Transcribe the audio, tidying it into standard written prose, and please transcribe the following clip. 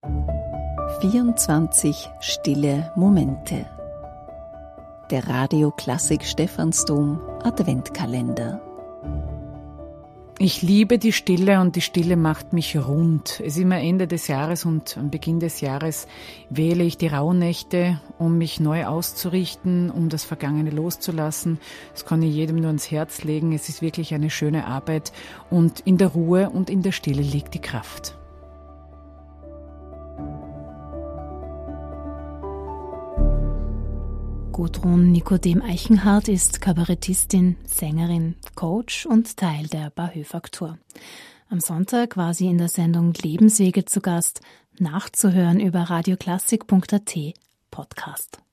24 stille Momente. Der Radio Klassik Stephansdom Adventkalender. Ich liebe die Stille und die Stille macht mich rund. Es ist immer Ende des Jahres und am Beginn des Jahres wähle ich die Rauhnächte, um mich neu auszurichten, um das Vergangene loszulassen. Das kann ich jedem nur ans Herz legen. Es ist wirklich eine schöne Arbeit und in der Ruhe und in der Stille liegt die Kraft. Gudrun Nikodem-Eichenhardt ist Kabarettistin, Sängerin, Coach und Teil der Bahö-Faktur. Am Sonntag war sie in der Sendung Lebenswege zu Gast, nachzuhören über radioklassik.at Podcast.